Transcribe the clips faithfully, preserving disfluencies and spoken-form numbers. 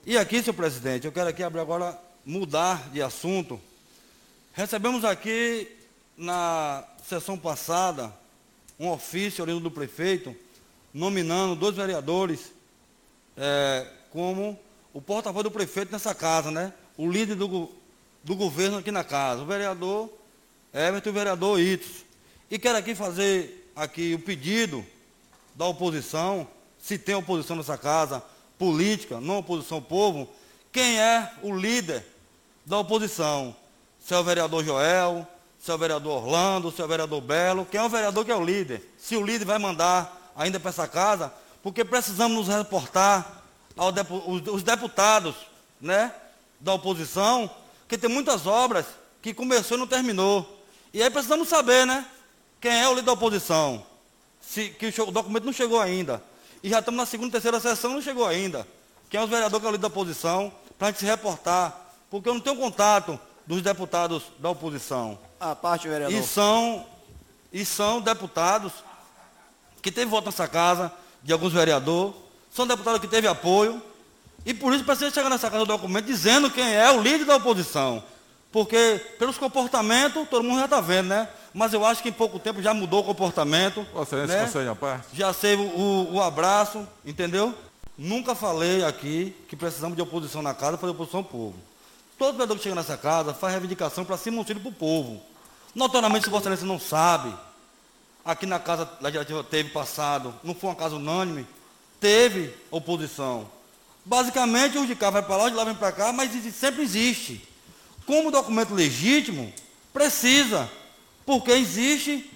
E aqui, senhor presidente, eu quero aqui abrir agora, mudar de assunto. Recebemos aqui, na sessão passada, um ofício oriundo do prefeito, nominando dois vereadores é, como o porta-voz do prefeito nessa casa, né? O líder do, do governo aqui na casa, o vereador Everton e o vereador Itos. E quero aqui fazer aqui o pedido da oposição, se tem oposição nessa casa, política, não oposição ao povo, quem é o líder da oposição? Se é o vereador Joel, se é o vereador Orlando, se é o vereador Belo, quem é o vereador que é o líder? Se o líder vai mandar ainda para essa casa, porque precisamos nos reportar aos depu os deputados, né, da oposição, que tem muitas obras que começou e não terminou. E aí precisamos saber, né, quem é o líder da oposição, se, que o, o documento não chegou ainda. E já estamos na segunda e terceira sessão, não chegou ainda. Quem é o vereador que é o líder da oposição, para a gente se reportar, porque eu não tenho contato dos deputados da oposição. A parte, vereador. E são, e são deputados que teve voto nessa casa, de alguns vereadores, são deputados que teve apoio, e por isso precisa chegar nessa casa o documento dizendo quem é o líder da oposição. Porque, pelos comportamentos, todo mundo já está vendo, né? Mas eu acho que em pouco tempo já mudou o comportamento. Vossa Excelência, né? parte. Já sei o, o, o abraço, entendeu? Nunca falei aqui que precisamos de oposição na casa para oposição ao povo. Todo vereador que chega nessa casa faz reivindicação para cima um auxílio para o povo. Notoriamente, se Vossa Excelência não sabe, aqui na casa legislativa teve passado, não foi uma casa unânime, teve oposição. Basicamente, os de cá vai para lá, os de lá vem para cá, mas sempre existe. Como documento legítimo, precisa, porque existe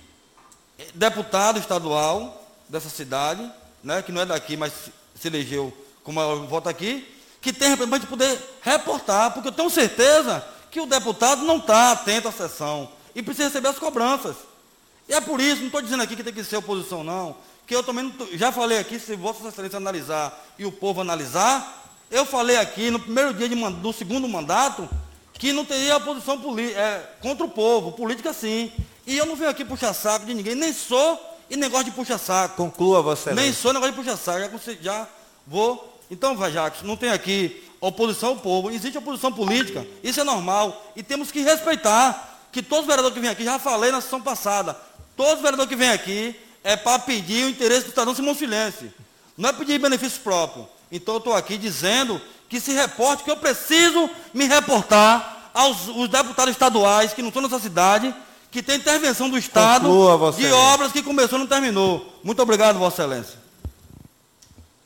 deputado estadual dessa cidade, né, que não é daqui, mas se elegeu como eu voto aqui, que tem representante de poder reportar, porque eu tenho certeza que o deputado não está atento à sessão e precisa receber as cobranças. E é por isso, não estou dizendo aqui que tem que ser oposição, não, que eu também não tô, já falei aqui, se Vossa Excelência analisar e o povo analisar, eu falei aqui no primeiro dia de, do segundo mandato, que não teria oposição é, contra o povo, política sim. E eu não venho aqui puxar saco de ninguém, nem sou e nem gosto de puxar saco. Conclua, Vossa Excelência. Nem sou e nem gosto de puxar saco, já, já vou. Então, vai, Jacques, não tem aqui oposição ao povo, existe oposição política, isso é normal. E temos que respeitar que todos os vereadores que vêm aqui, já falei na sessão passada, todos os vereadores que vêm aqui é para pedir o interesse do cidadão simonfilense, não é pedir benefício próprio. Então, eu estou aqui dizendo que se reporte, que eu preciso me reportar aos os deputados estaduais que não estão nessa cidade, que tem intervenção do Estado. Conclua, Vossa de Excelência. obras que começou e não terminou. Muito obrigado, Vossa Excelência.